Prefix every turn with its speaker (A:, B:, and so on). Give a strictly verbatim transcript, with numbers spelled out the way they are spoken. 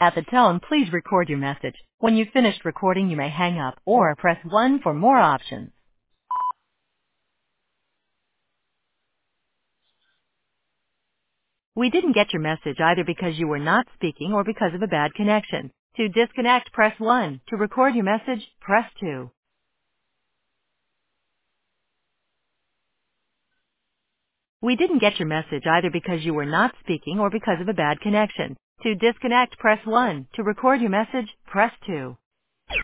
A: At the tone, please record your message. When you've finished recording, you may hang up or press one for more options. We didn't get your message either because you were not speaking or because of a bad connection. To disconnect, press one. To record your message, press two. We didn't get your message either because you were not speaking or because of a bad connection. To disconnect, press one. To record your message, press two.